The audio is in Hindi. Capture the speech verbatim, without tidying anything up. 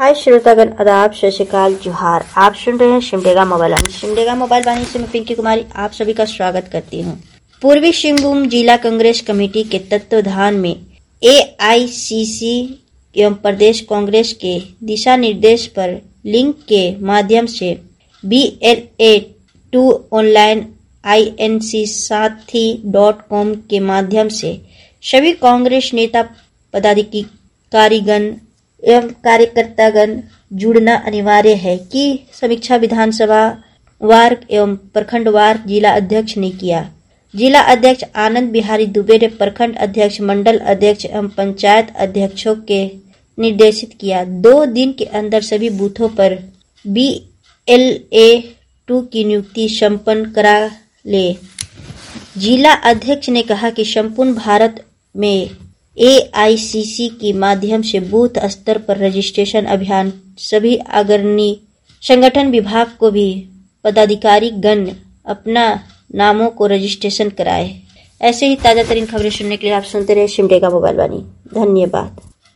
हाय श्रोतागण, आदाब, सत श्री अकाल, जोहार। आप सुन रहे हैं सिमडेगा मोबाइल वाणी। सिमडेगा मोबाइल वाणी से मैं पिंकी कुमारी आप सभी का स्वागत करती हूँ। पूर्वी सिंहभूम जिला कांग्रेस कमेटी के तत्वाधान में ए आई सी सी एवं प्रदेश कांग्रेस के दिशा निर्देश पर लिंक के माध्यम से B L A two online I N C Sathi dot com के माध्यम से सभी कांग्रेस नेता, पदाधिकारीगण एवं कार्यकर्तागण जुड़ना अनिवार्य है कि समीक्षा विधानसभा वार एवं प्रखंड वार जिला अध्यक्ष ने किया। जिला अध्यक्ष आनंद बिहारी दुबे ने प्रखंड अध्यक्ष, मंडल अध्यक्ष एवं पंचायत अध्यक्षों के निर्देशित किया। दो दिन के अंदर सभी बूथों पर बी एल ए टू की नियुक्ति संपन्न करा ले। जिला अध्यक्ष ने कहा कि संपूर्ण भारत में ए आई सी सी के माध्यम से बूथ स्तर पर रजिस्ट्रेशन अभियान सभी अग्रणी संगठन विभाग को भी पदाधिकारी गण अपना नामों को रजिस्ट्रेशन कराए। ऐसे ही ताजा तरीन खबरें सुनने के लिए आप सुनते रहे सिमडेगा मोबाइल वाणी। धन्यवाद।